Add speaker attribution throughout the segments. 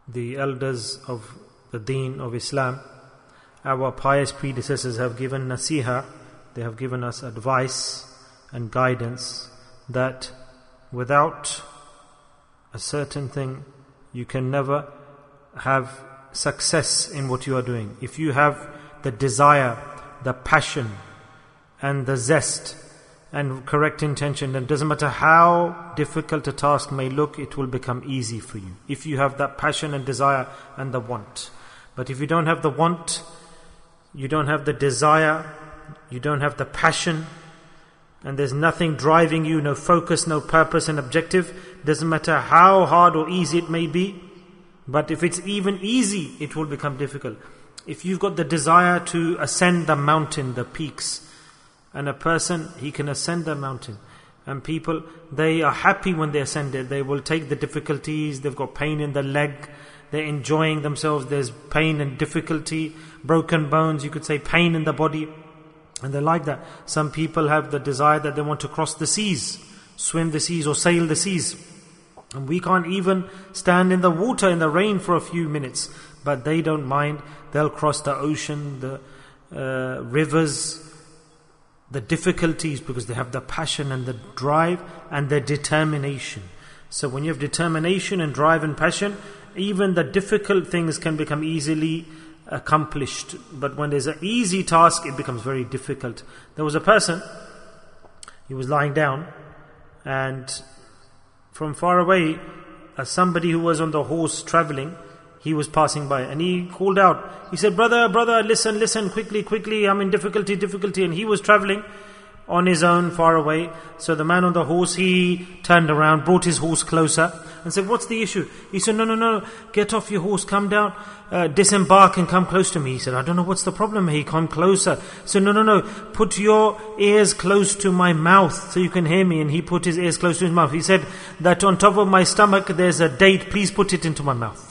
Speaker 1: the elders of the deen of Islam, our pious predecessors have given nasiha, they have given us advice and guidance that without a certain thing you can never have success in what you are doing. If you have the desire, the passion and the zest and correct intention, then it doesn't matter how difficult a task may look, it will become easy for you. If you have that passion and desire and the want. But if you don't have the want, you don't have the desire, you don't have the passion, and there's nothing driving you, no focus, no purpose and objective, doesn't matter how hard or easy it may be, but if it's even easy, it will become difficult. If you've got the desire to ascend the mountain, the peaks, and a person, he can ascend the mountain, and people, they are happy when they ascend it. They will take the difficulties, they've got pain in the leg, they're enjoying themselves, there's pain and difficulty, broken bones, you could say pain in the body, and they're like that. Some people have the desire that they want to cross the seas, swim the seas or sail the seas, and we can't even stand in the water in the rain for a few minutes, but they don't mind. They'll cross the ocean, the rivers, the difficulties, because they have the passion and the drive and the determination. So when you have determination and drive and passion, even the difficult things can become easily accomplished. But when there's an easy task, it becomes very difficult. There was a person, he was lying down, and from far away, somebody who was on the horse traveling, he was passing by, and he called out. He said, brother, listen, quickly, I'm in difficulty. And he was traveling on his own far away. So the man on the horse, he turned around, brought his horse closer and said, what's the issue? He said, no, get off your horse, come down, disembark and come close to me. He said, I don't know what's the problem. He come closer. So no, put your ears close to my mouth so you can hear me. And he put his ears close to his mouth. He said that on top of my stomach there's a date, please put it into my mouth.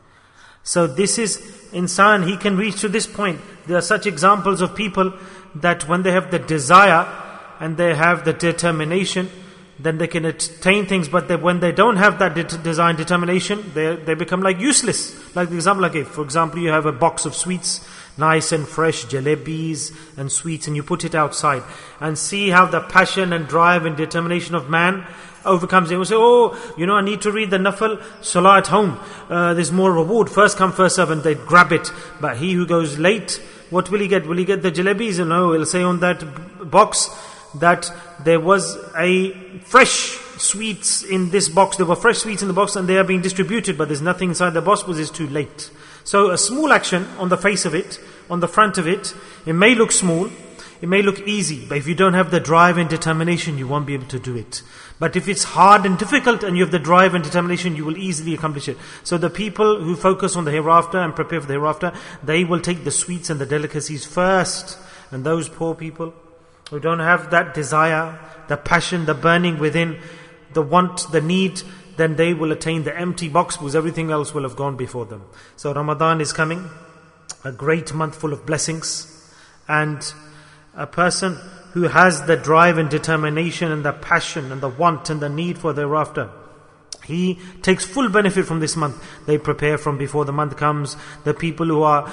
Speaker 1: So this is insan, he can reach to this point. There are such examples of people that when they have the desire and they have the determination, then they can attain things, but when they don't have that desire and determination, they become like useless. Like the example I gave. For example, you have a box of sweets, nice and fresh, jalebis and sweets, and you put it outside. And see how the passion and drive and determination of man overcomes it. We say, I need to read the nafal salah at home. There's more reward. First come, first serve, and they grab it. But he who goes late, what will he get? Will he get the jalebis? No, he'll say on that box that there was a fresh sweets in this box. There were fresh sweets in the box and they are being distributed, but there's nothing inside the box because it's too late. So a small action on the face of it, on the front of it, it may look small, it may look easy, but if you don't have the drive and determination, you won't be able to do it. But if it's hard and difficult and you have the drive and determination, you will easily accomplish it. So the people who focus on the hereafter and prepare for the hereafter, they will take the sweets and the delicacies first. And those poor people who don't have that desire, the passion, the burning within, the want, the need, then they will attain the empty box because everything else will have gone before them. So Ramadan is coming, a great month full of blessings, and a person who has the drive and determination and the passion and the want and the need for thereafter, he takes full benefit from this month. They prepare from before the month comes. The people who are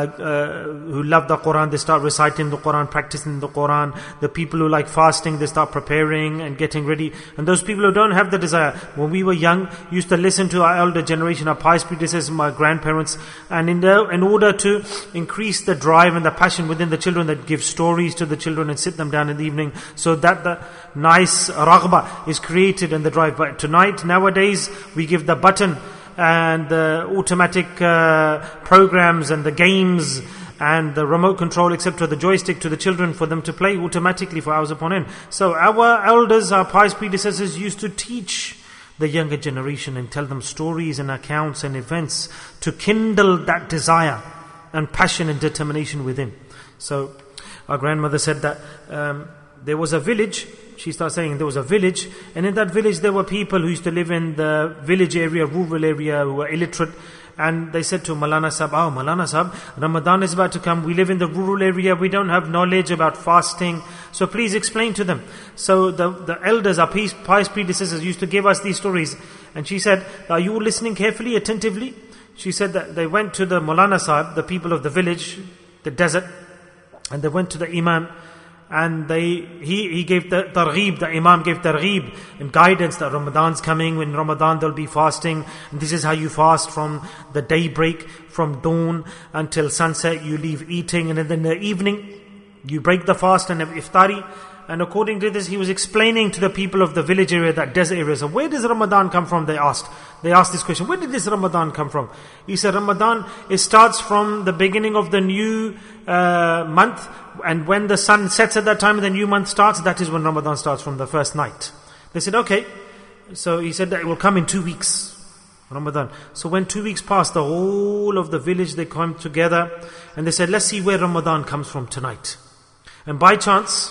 Speaker 1: who love the Quran, they start reciting the Quran, practicing the Quran. The people who like fasting, they start preparing and getting ready. And those people who don't have the desire, when we were young, used to listen to our elder generation, our pious predecessors, my grandparents, and in order to increase the drive and the passion within the children, that give stories to the children and sit them down in the evening, so that the nice raghba is created in the drive. But tonight, nowadays, we give the button and the automatic programs and the games and the remote control, etc., the joystick to the children for them to play automatically for hours upon end. So our elders, our pious predecessors used to teach the younger generation and tell them stories and accounts and events to kindle that desire and passion and determination within. So our grandmother said that there was a village. She started saying there was a village, and in that village there were people who used to live in the village area, rural area, who were illiterate. And they said to Malana Sahab, Malana Sahab, Ramadan is about to come. We live in the rural area. We don't have knowledge about fasting. So please explain to them. So the elders, our pious predecessors, used to give us these stories. And she said, are you listening carefully, attentively? she said that they went to the Maulana Sahib, the people of the village, the desert, and they went to the Imam, and he gave the targheeb, the Imam gave targheeb and guidance that Ramadan's coming. When Ramadan they'll be fasting, and this is how you fast from the daybreak, from dawn until sunset. You leave eating, and then in the evening you break the fast and have iftari. And according to this, he was explaining to the people of the village area, that desert area. So where does Ramadan come from? They asked this question. Where did this Ramadan come from? He said, Ramadan, it starts from the beginning of the new month. And when the sun sets at that time, the new month starts. That is when Ramadan starts, from the first night. They said, okay. So he said that it will come in 2 weeks. Ramadan. So when 2 weeks passed, the whole of the village, they came together. And they said, let's see where Ramadan comes from tonight. And by chance,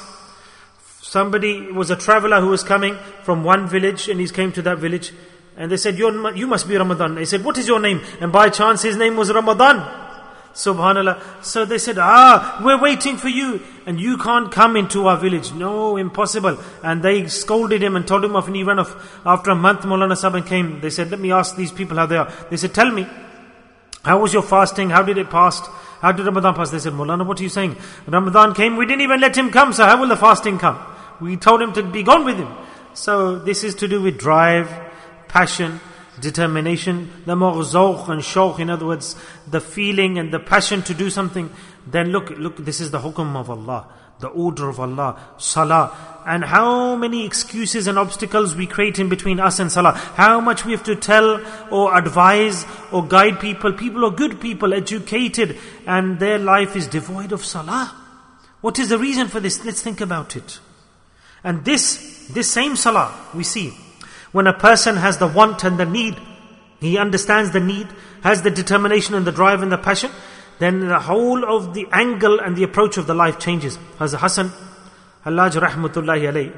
Speaker 1: somebody was a traveler who was coming from one village, and he came to that village, and they said, you must be Ramadan. They said, what is your name? And by chance his name was Ramadan. Subhanallah. So they said, we're waiting for you, and you can't come into our village. No, impossible. And they scolded him and told him off, and he ran off. After a month, Maulana Sahib came. They said, let me ask these people how they are. They said, tell me, how was your fasting? How did it pass? How did Ramadan pass? They said, Maulana, what are you saying? Ramadan came, we didn't even let him come, so how will the fasting come? We told him to be gone with him. So this is to do with drive, passion, determination. The more zawq and shawq, in other words, the feeling and the passion to do something. Then look, this is the hukum of Allah, the order of Allah, salah. And how many excuses and obstacles we create in between us and salah. How much we have to tell or advise or guide people. People are good people, educated, and their life is devoid of salah. What is the reason for this? Let's think about it. And this same salah, we see, when a person has the want and the need, he understands the need, has the determination and the drive and the passion, then the whole of the angle and the approach of the life changes. Hazrat Hassan Hallaj rahmatullahi alayhi,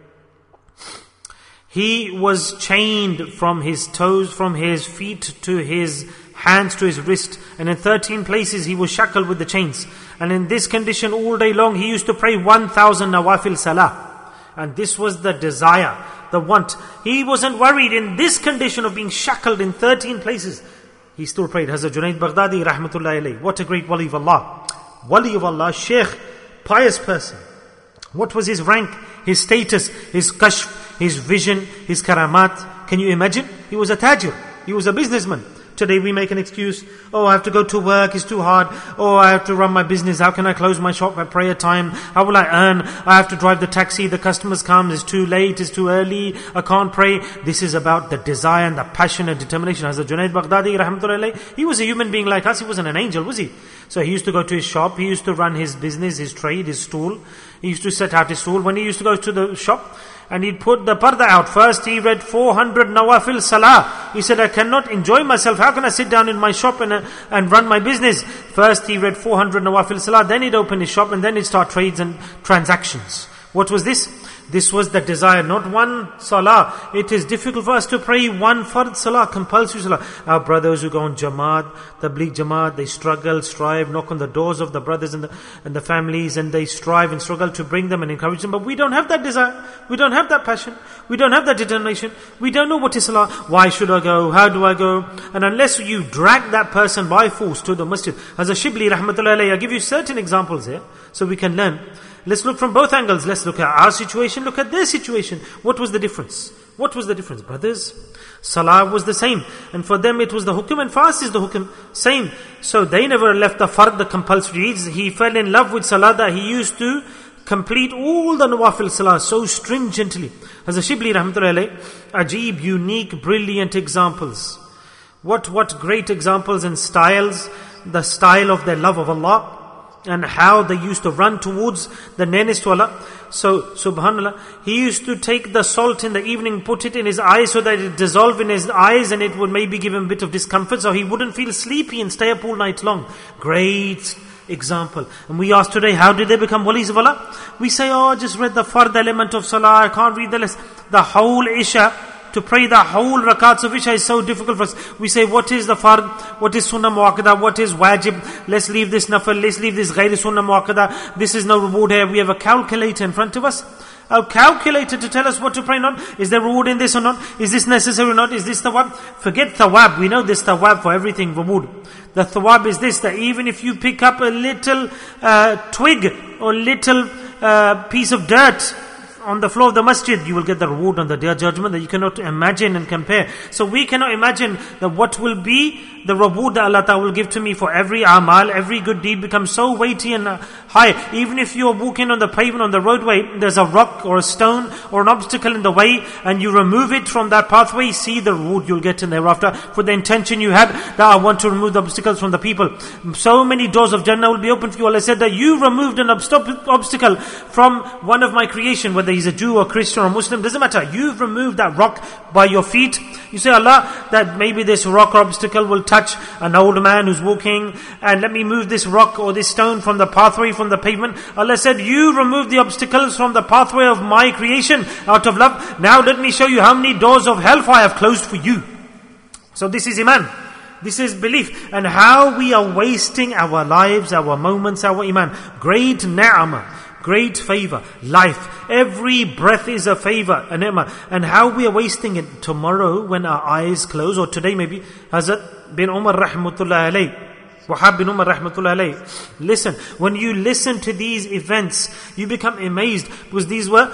Speaker 1: he was chained from his toes, from his feet to his hands to his wrist, and in 13 places he was shackled with the chains. And in this condition all day long he used to pray 1,000 nawafil salah. And this was the desire, the want. He wasn't worried in this condition of being shackled in 13 places. He still prayed. Hazrat Junaid Baghdadi rahmatullahi alayhi, what a great wali of Allah. Wali of Allah, sheikh, pious person. What was his rank, his status, his kashf, his vision, his karamat? Can you imagine? He was a tajir. He was a businessman. Today we make an excuse. Oh, I have to go to work, it's too hard. Oh, I have to run my business. How can I close my shop at prayer time? How will I earn? I have to drive the taxi, the customers come, it's too late, it's too early, I can't pray. This is about the desire and the passion and determination. Hazrat Junaid Baghdadi rahmatullahi alayhi, he was a human being like us, he wasn't an angel, was he? So he used to go to his shop, he used to run his business, his trade, his stool. He used to set out his stool. When he used to go to the shop, and he'd put the parda out. First he read 400 nawafil salah. He said, I cannot enjoy myself. How can I sit down in my shop and run my business? First he read 400 nawafil salah. Then he'd open his shop and then he'd start trades and transactions. What was this? This was the desire, not one salah. It is difficult for us to pray one fard salah, compulsory salah. Our brothers who go on Jamaat, Tabligh Jamaat, they struggle, strive, knock on the doors of the brothers and the families, and they strive and struggle to bring them and encourage them. But we don't have that desire. We don't have that passion. We don't have that determination. We don't know what is salah. Why should I go? How do I go? And unless you drag that person by force to the masjid. As a Shibli rahmatullahi alayhi, I give you certain examples here so we can learn. Let's look from both angles. Let's look at our situation, look at their situation. What was the difference? What was the difference, brothers? Salah was the same. And for them it was the hukum, and fast is the hukum. Same. So they never left the fard, the compulsory. He fell in love with salah that he used to complete all the nawafil salah so stringently. As a Shibli rahmatullahi alayhi, ajib, unique, brilliant examples. What great examples and styles. The style of their love of Allah, and how they used to run towards the nearness to Allah. So, subhanallah, he used to take the salt in the evening, put it in his eyes so that it dissolved in his eyes, and it would maybe give him a bit of discomfort, so he wouldn't feel sleepy and stay up all night long. Great example. And we ask today, how did they become walis of Allah? We say, oh, I just read the fard element of salah, I can't read the less. The whole Isha, to pray the whole rakats of Isha is so difficult for us. We say, what is the fard? What is sunnah muakkada? What is wajib? Let's leave this nafal. Let's leave this ghairi sunnah muakkada. This is no reward here. We have a calculator in front of us. calculated to tell us what to pray on. Is there reward in this or not? Is this necessary or not? Is this thawab? Forget thawab. We know this thawab for everything, reward. The thawab is this, that even if you pick up a little twig or little piece of dirt on the floor of the masjid, you will get the reward on the day of judgment that you cannot imagine and compare. So we cannot imagine that what will be the reward that Allah Ta'ala will give to me for every amal, every good deed becomes so weighty and high. Even if you are walking on the pavement, on the roadway, there's a rock or a stone or an obstacle in the way, and you remove it from that pathway, see the reward you'll get in thereafter for the intention you had, that I want to remove the obstacles from the people. So many doors of Jannah will be open for you. Allah said that you removed an obstacle from one of my creation, whether he's a Jew or Christian or Muslim, doesn't matter. You've removed that rock by your feet. You say, Allah, that maybe this rock or obstacle will touch an old man who's walking, and let me move this rock or this stone from the pathway, from the pavement. Allah said, you removed the obstacles from the pathway of my creation out of love. Now let me show you how many doors of hellfire I have closed for you. So this is iman. This is belief. And how we are wasting our lives, our moments, our iman. Great ni'mah. Great favor, life. Every breath is a favor, a ni'mah. And how we are wasting it tomorrow when our eyes close, or today maybe. Hazrat bin Umar rahmatullah alayh, Wahab bin Umar rahmatullah alayh. Listen, when you listen to these events, you become amazed, because these were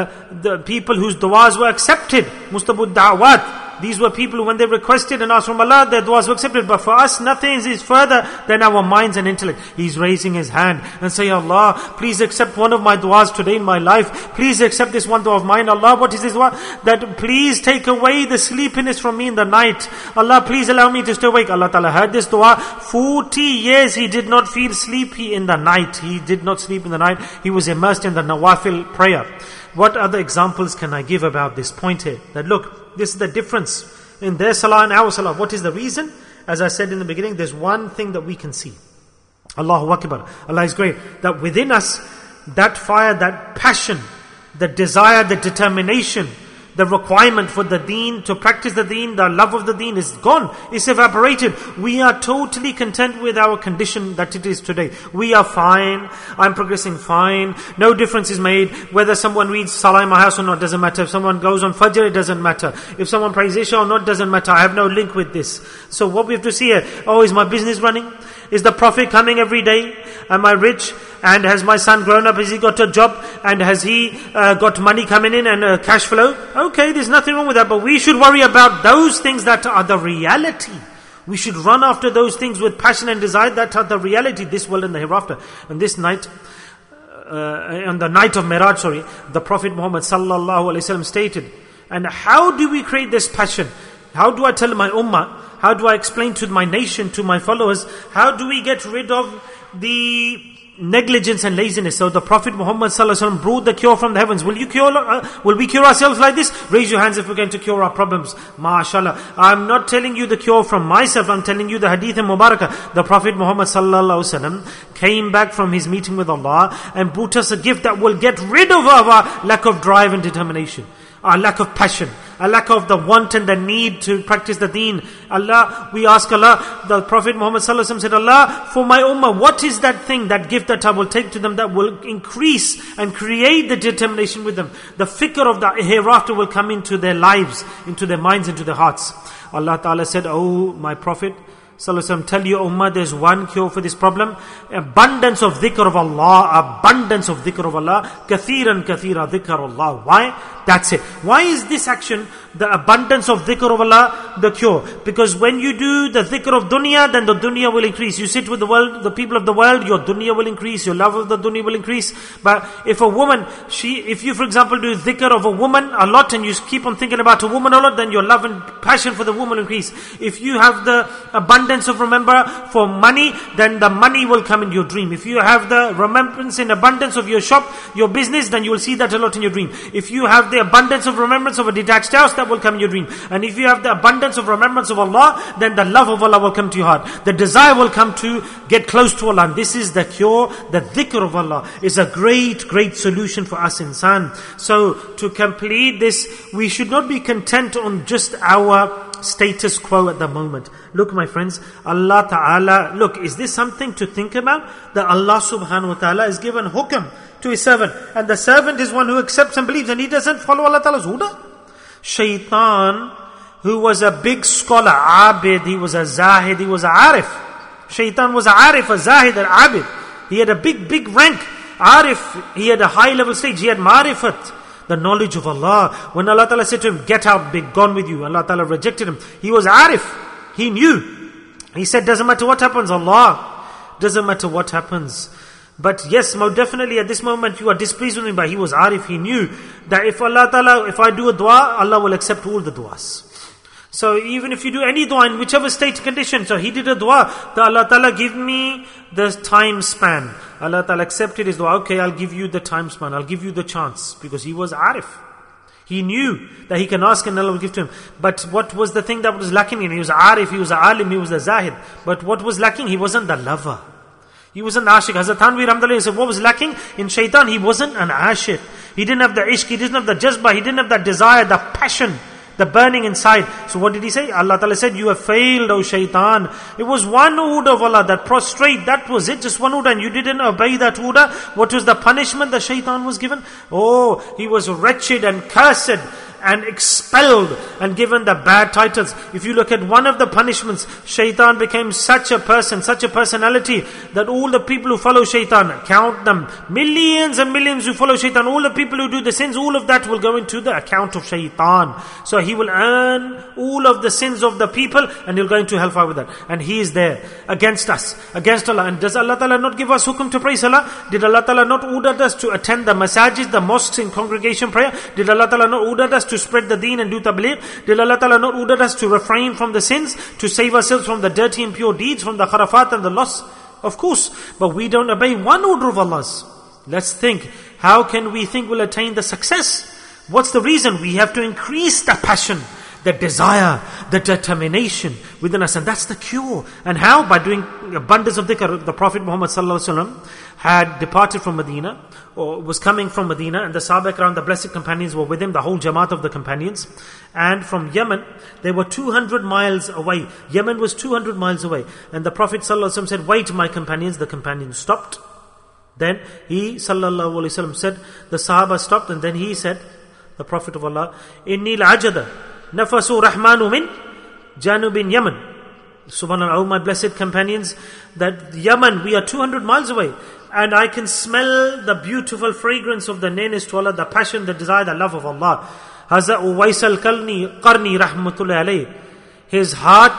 Speaker 1: the people whose du'as were accepted. Mustabud da'wat. These were people who, when they requested and asked from Allah, their du'as were accepted. But for us, nothing is further than our minds and intellect. He's raising his hand and saying, Allah, please accept one of my du'as today in my life. Please accept this one du'a of mine. Allah, what is this du'a? That please take away the sleepiness from me in the night. Allah, please allow me to stay awake. Allah Ta'ala heard this du'a. 40 years he did not feel sleepy in the night. He did not sleep in the night. He was immersed in the nawafil prayer. What other examples can I give about this point here? That look, this is the difference in their salah and our salah. What is the reason? As I said in the beginning, there's one thing that we can see. Allahu Akbar. Allah is great. That within us, that fire, that passion, the desire, the determination, the requirement for the deen, to practice the deen, the love of the deen is gone. It's evaporated. We are totally content with our condition that it is today. We are fine. I'm progressing fine. No difference is made. Whether someone reads Salah in my house or not, doesn't matter. If someone goes on Fajr, it doesn't matter. If someone prays Isha or not, doesn't matter. I have no link with this. So what we have to see here, is my business running? Is the Prophet coming every day? Am I rich? And has my son grown up? Has he got a job? And has he got money coming in and cash flow? Okay, there's nothing wrong with that. But we should worry about those things that are the reality. We should run after those things with passion and desire that are the reality, this world and the hereafter. And this night, on the night of Miraj, the Prophet Muhammad sallallahu alaihi wasallam stated, and how do we create this passion? How do I tell my ummah? How do I explain to my nation, to my followers? How do we get rid of the negligence and laziness? So the Prophet Muhammad sallallahu alaihi wasallam brought the cure from the heavens. Will we cure ourselves like this? Raise your hands if we're going to cure our problems. MashaAllah. I'm not telling you the cure from myself. I'm telling you the hadith and mubarakah. The Prophet Muhammad sallallahu alaihi wasallam came back from his meeting with Allah and brought us a gift that will get rid of our lack of drive and determination, our lack of passion, a lack of the want and the need to practice the deen. Allah, we ask Allah, the Prophet Muhammad sallallahu alaihi wasallam said, Allah, for my ummah, what is that thing, that gift that I will take to them that will increase and create the determination with them? The fikr of the hereafter will come into their lives, into their minds, into their hearts. Allah Ta'ala said, oh my Prophet sallallahu alaihi wasallam, tell your ummah there's one cure for this problem. Abundance of dhikr of Allah, abundance of dhikr of Allah. Kathiran kathira dhikr Allah. Why? That's it. Why is this action, the abundance of dhikr of Allah, the cure? Because when you do the dhikr of dunya, then the dunya will increase. You sit with the world, the people of the world, your dunya will increase, your love of the dunya will increase. But if a woman, if you for example do dhikr of a woman a lot and you keep on thinking about a woman a lot, then your love and passion for the woman will increase. If you have the abundance of remember for money, then the money will come in your dream. If you have the remembrance and abundance of your shop, your business, then you will see that a lot in your dream. If you have the abundance of remembrance of a detached house, that will come in your dream. And if you have the abundance of remembrance of Allah, then the love of Allah will come to your heart. The desire will come to get close to Allah. And this is the cure. The dhikr of Allah is a great, great solution for us insan. So to complete this, we should not be content on just our status quo at the moment. Look, my friends, Allah Ta'ala, look, is this something to think about? That Allah Subhanahu Wa Ta'ala has given hukm to His servant, and the servant is one who accepts and believes, and he doesn't follow Allah Ta'ala's huda. Shaitan, who was a big scholar, abid, he was a zahid, he was a arif. Shaitan was a arif, a zahid, an abid. He had a big rank. Arif, he had a high level stage, he had marifat, the knowledge of Allah. When Allah Ta'ala said to him, get out, be gone with you, Allah Ta'ala rejected him. He was arif, he knew. He said, doesn't matter what happens, Allah, doesn't matter what happens. But yes, most definitely at this moment you are displeased with me, but he was arif, he knew that if Allah Ta'ala, if I do a dua, Allah will accept all the duas. So even if you do any dua in whichever state condition, so he did a dua, that Allah Ta'ala give me the time span. Allah Ta'ala accepted his dua, okay, I'll give you the time span, I'll give you the chance, because he was arif. He knew that he can ask and Allah will give to him. But what was the thing that was lacking in him? He was arif, he was a alim, he was a zahid. But what was lacking? He wasn't the lover. He wasn't ashik. Hazrat Thanvi Rahmatullah said, what was lacking in shaitan? He wasn't an ashik. He didn't have the ishq, he didn't have the jazba, he didn't have that desire, the passion, the burning inside. So what did he say? Allah Ta'ala said, you have failed, O shaitan. It was one order of Allah that prostrate, that was it, just one order, and you didn't obey that order. What was the punishment that shaitan was given? Oh, he was wretched and cursed and expelled and given the bad titles. If you look at one of the punishments, shaitan became such a person, such a personality, that all the people who follow shaitan, count them, millions and millions who follow shaitan, all the people who do the sins, all of that will go into the account of shaitan. So he will earn all of the sins of the people, and he'll go into hellfire with that. And he is there against us, against Allah. And does Allah Ta'ala not give us hukum to pray salah? Did Allah Ta'ala not order us to attend the masajid, the mosques in congregation prayer? Did Allah Ta'ala not order us to spread the deen and do tabligh? Did Allah Ta'ala not order us to refrain from the sins, to save ourselves from the dirty and pure deeds, from the kharafat and the loss? Of course, but we don't obey one order of Allah's. Let's think, how can we think we'll attain the success? What's the reason? We have to increase the passion, the desire, the determination within us, and that's the cure. And how? By doing abundance of dhikr. The Prophet Muhammad sallallahu alaihi wasallam had departed from Medina, or was coming from Medina, and the Sahaba Ikram, the blessed companions, were with him, the whole Jamaat of the companions. And from Yemen, they were 200 miles away. Yemen was 200 miles away. And the Prophet sallallahu alaihi wasallam said, wait, my companions. The companions stopped. Then he sallallahu alaihi wasallam said, the Sahaba stopped, and then he said, the Prophet of Allah, Inni al-ajada nafasu rahmanu min janubin Yemen. Subhanallah, oh my blessed companions, that Yemen, we are 200 miles away, and I can smell the beautiful fragrance of the nearness to Allah, the passion, the desire, the love of Allah. Hazrat Uwais al-Qarni rahmatullahi alayh, his heart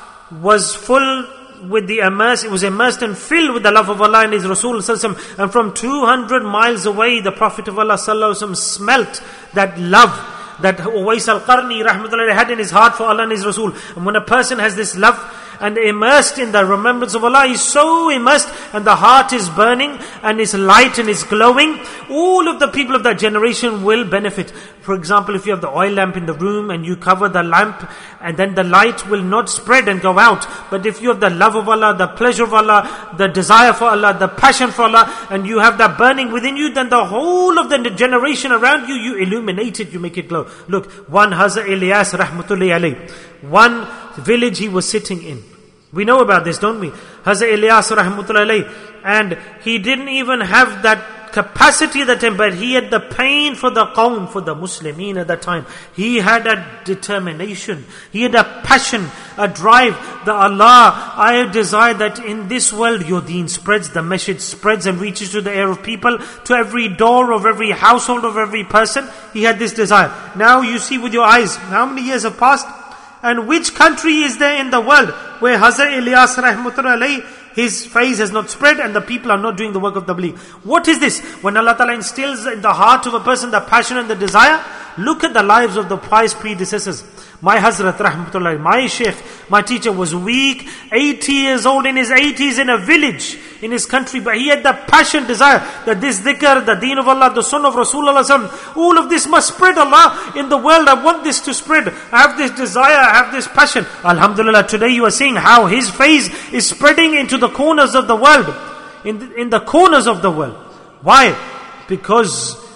Speaker 1: was full with the it was immersed and filled with the love of Allah and His Rasul sallallahu alaihi wasallam. And from 200 miles away, the Prophet of Allah sallallahu alaihi wasallam smelt that love that Uwais al-Qarni rahmatullahi had in his heart for Allah and His Rasul. And when a person has this love and immersed in the remembrance of Allah, he's so immersed, and the heart is burning and is light and is glowing, all of the people of that generation will benefit. For example, if you have the oil lamp in the room and you cover the lamp, and then the light will not spread and go out. But if you have the love of Allah, the pleasure of Allah, the desire for Allah, the passion for Allah, and you have that burning within you, then the whole of the generation around you, you illuminate it, you make it glow. Look, one Hazrat Ilyas rahmatullahi alayh, one village he was sitting in. We know about this, don't we? Hazrat Ilyas rahmatullahi alayh, and he didn't even have that capacity at that time, but he had the pain for the qawm, for the Muslimin at that time. He had a determination, he had a passion, a drive that Allah, I desire that in this world your deen spreads, the message spreads and reaches to the ear of people, to every door of every household of every person. He had this desire. Now you see with your eyes, how many years have passed? And which country is there in the world where Hazrat Ilyas rahmatullahi alayh, his face has not spread and the people are not doing the work of tabligh? What is this? When Allah Ta'ala instills in the heart of a person the passion and the desire, look at the lives of the pious predecessors. My Hazrat rahmatullahi, my Shaykh, my teacher was weak, 80 years old, in his 80s, in a village in his country, but he had the passion, desire that this dhikr, the deen of Allah, the sunnah of Rasulullah, all of this must spread, Allah, in the world. I want this to spread. I have this desire, I have this passion. Alhamdulillah, today you are seeing how his face is spreading into the corners of the world, in the corners of the world. Why? Because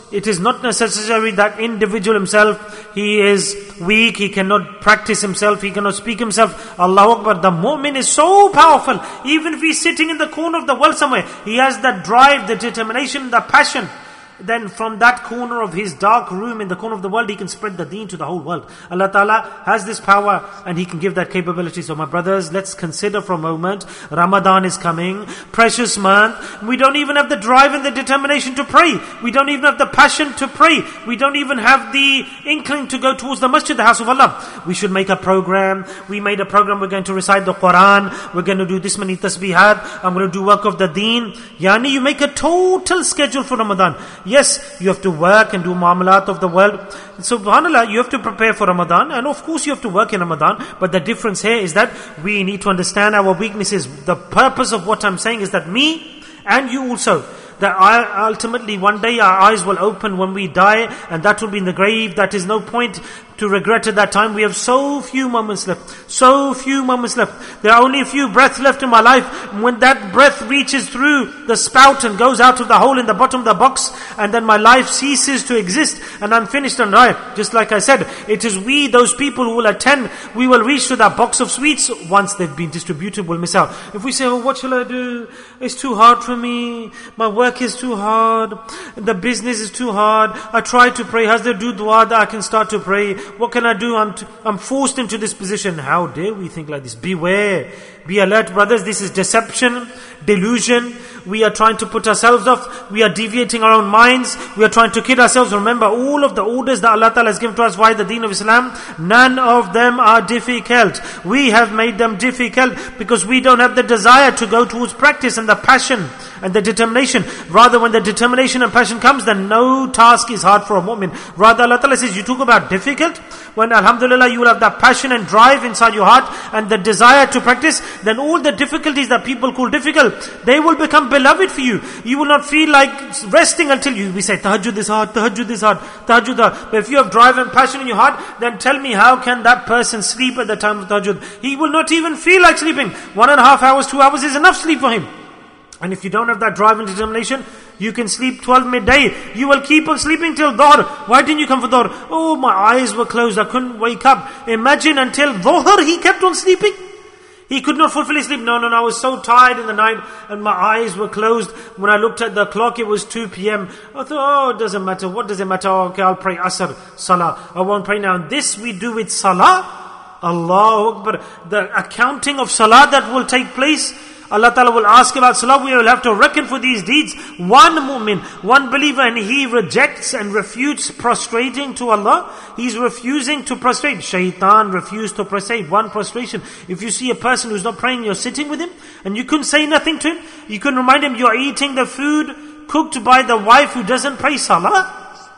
Speaker 1: it is not necessary that individual himself, he is weak, he cannot practice himself, he cannot speak himself. Allahu Akbar, the mu'min is so powerful. Even if he's sitting in the corner of the world somewhere, he has that drive, the determination, the passion. Then from that corner of his dark room in the corner of the world, he can spread the deen to the whole world. Allah Ta'ala has this power and He can give that capability. So my brothers, let's consider for a moment, Ramadan is coming, precious month. We don't even have the drive and the determination to pray. We don't even have the passion to pray. We don't even have the inkling to go towards the masjid, the house of Allah. We should make a program. We made a program, we're going to recite the Quran, we're going to do this many tasbihat, I'm going to do work of the deen. Yani, you make a total schedule for Ramadan. Yes, you have to work and do muamalat of the world. SubhanAllah, you have to prepare for Ramadan, and of course you have to work in Ramadan. But the difference here is that we need to understand our weaknesses. The purpose of what I'm saying is that me and you also, that ultimately one day our eyes will open when we die, and that will be in the grave. That is no point to regret at that time. We have so few moments left. So few moments left. There are only a few breaths left in my life. When that breath reaches through the spout and goes out of the hole in the bottom of the box, and then my life ceases to exist and I'm finished and right. Just like I said, it is we, those people who will attend, we will reach to that box of sweets. Once they've been distributed, we'll miss out. If we say, oh, what shall I do? It's too hard for me. My work is too hard. The business is too hard. I try to pray. Has there do dua that I can start to pray? What can I do? I'm forced into this position. How dare we think like this? Beware. Be alert, brothers. This is deception, delusion. We are trying to put ourselves off. We are deviating our own minds. We are trying to kid ourselves. Remember, all of the orders that Allah Ta'ala has given to us via the deen of Islam, none of them are difficult. We have made them difficult because we don't have the desire to go towards practice and the passion and the determination. Rather, when the determination and passion comes, then no task is hard for a mu'min. Rather, Allah Ta'ala says, you talk about difficult, when alhamdulillah you will have that passion and drive inside your heart and the desire to practice, then all the difficulties that people call difficult, they will become beloved for you. You will not feel like resting until we say, tahajjud is hard, tahajjud is hard, tahajjud is hard. But if you have drive and passion in your heart, then tell me, how can that person sleep at the time of tahajjud? He will not even feel like sleeping. 1.5 hours, 2 hours is enough sleep for him. And if you don't have that drive and determination, you can sleep 12 midday. You will keep on sleeping till Dhuhr. Why didn't you come for Dhuhr? Oh, my eyes were closed. I couldn't wake up. Imagine, until Dhuhr he kept on sleeping. He could not fulfill his sleep. No, I was so tired in the night and my eyes were closed. When I looked at the clock, it was 2 p.m. I thought, oh, it doesn't matter. What does it matter? Oh, okay, I'll pray Asr, Salah. I won't pray now. And this we do with Salah. Allahu Akbar. The accounting of Salah that will take place, Allah Ta'ala will ask about Salah. We will have to reckon for these deeds. One mu'min, one believer, and he rejects and refutes prostrating to Allah. He's refusing to prostrate. Shaitan refused to prostrate. One prostration. If you see a person who's not praying, you're sitting with him, and you couldn't say nothing to him. You couldn't remind him you're eating the food cooked by the wife who doesn't pray Salah.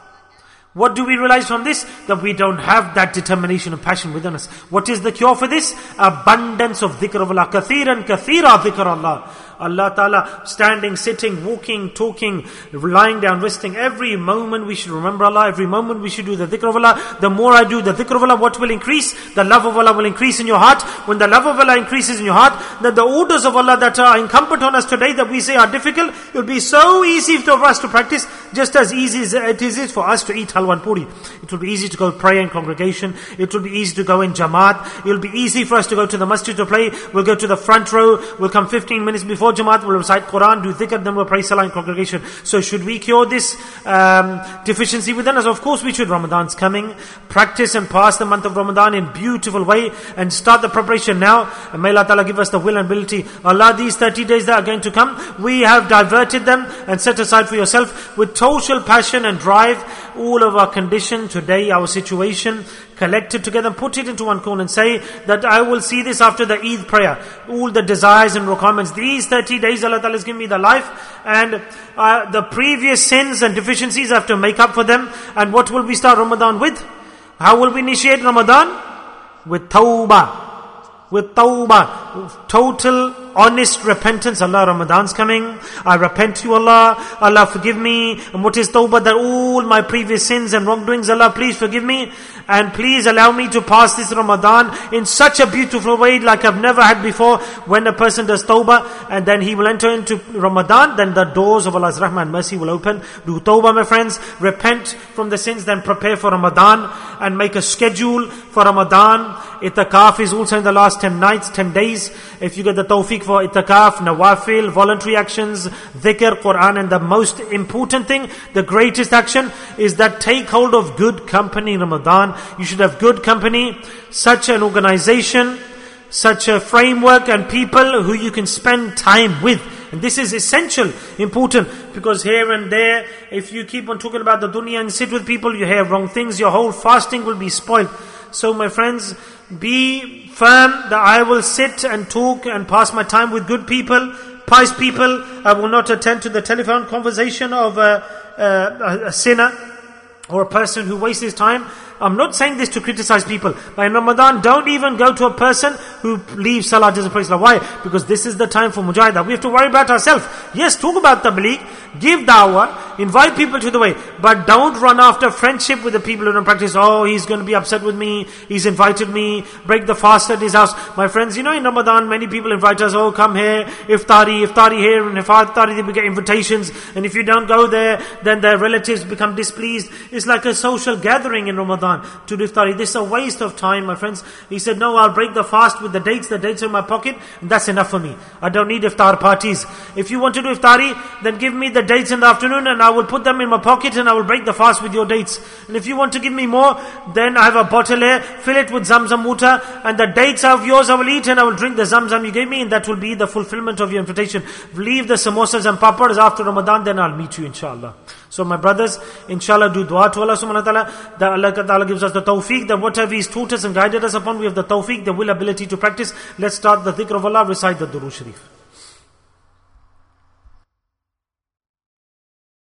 Speaker 1: What do we realize from this? That we don't have that determination and passion within us. What is the cure for this? Abundance of dhikr of Allah. Kathiran kathira dhikr Allah. Allah Ta'ala, standing, sitting, walking, talking, lying down, resting. Every moment we should remember Allah. Every moment we should do the dhikr of Allah. The more I do the dhikr of Allah, what will increase? The love of Allah will increase in your heart. When the love of Allah increases in your heart, then the orders of Allah that are incumbent on us today, that we say are difficult, it will be so easy for us to practice, just as easy as it is for us to eat halwa and puri. It will be easy to go pray in congregation. It will be easy to go in Jamaat. It will be easy for us to go to the masjid to pray. We'll go to the front row. We'll come 15 minutes before Jamaat. We'll recite Quran, do dhikr, then we'll pray Salah in congregation. So should we cure this deficiency within us? Of course we should. Ramadan's coming. Practice and pass the month of Ramadan in beautiful way and start the preparation now. And may Allah Ta'ala give us the will and ability. Allah, these 30 days that are going to come, we have diverted them and set aside for yourself with total passion and drive. All of our condition today, our situation, collected together, put it into one corner and say that I will see this after the Eid prayer. All the desires and requirements. These 30 days Allah Ta'ala has given me the life, and the previous sins and deficiencies I have to make up for them. And what will we start Ramadan with? How will we initiate Ramadan? With tawbah. With tawbah. Total honest repentance. Allah, Ramadan's coming. I repent to you, Allah. Allah, forgive me. And what is tawbah? That all my previous sins and wrongdoings, Allah, please forgive me. And please allow me to pass this Ramadan in such a beautiful way like I've never had before. When a person does tawbah and then he will enter into Ramadan, then the doors of Allah's rahmah and mercy will open. Do tawbah, my friends. Repent from the sins, then prepare for Ramadan and make a schedule for Ramadan. Itikaf is also in the last 10 nights, 10 days. If you get the tawfiq for itikaf, nawafil, voluntary actions, dhikr, Quran, and the most important thing, the greatest action is that take hold of good company in Ramadan. You should have good company, such an organization, such a framework and people who you can spend time with. And this is essential, important, because here and there, if you keep on talking about the dunya and sit with people, you hear wrong things, your whole fasting will be spoiled. So my friends, be firm that I will sit and talk and pass my time with good people, pious people. I will not attend to the telephone conversation of a sinner or a person who wastes his time. I'm not saying this to criticize people. But in Ramadan, don't even go to a person who leaves Salah, doesn't pray Salah. Why? Because this is the time for mujahidah. We have to worry about ourselves. Yes, talk about tabligh, give da'wah, invite people to the way. But don't run after friendship with the people who don't practice. Oh, he's going to be upset with me. He's invited me. Break the fast at his house. My friends, in Ramadan, many people invite us. Oh, come here. Iftari here. And iftari, they get invitations. And if you don't go there, then their relatives become displeased. It's like a social gathering in Ramadan to do iftari. This is a waste of time, my friends. He said, no, I'll break the fast with the dates are in my pocket, and that's enough for me. I don't need iftar parties. If you want to do iftari, then give me the dates in the afternoon and I will put them in my pocket and I will break the fast with your dates. And if you want to give me more, then I have a bottle here, fill it with zamzam water, and the dates of yours I will eat and I will drink the zamzam you gave me, and that will be the fulfillment of your invitation. Leave the samosas and papads after Ramadan, then I'll meet you inshallah. So my brothers, inshallah, do dua to Allah subhanahu wa ta'ala, that Allah ta'ala gives us the tawfiq, that whatever He's taught us and guided us upon, we have the tawfiq, the will, ability to practice. Let's start the dhikr of Allah, recite the Durood Sharif.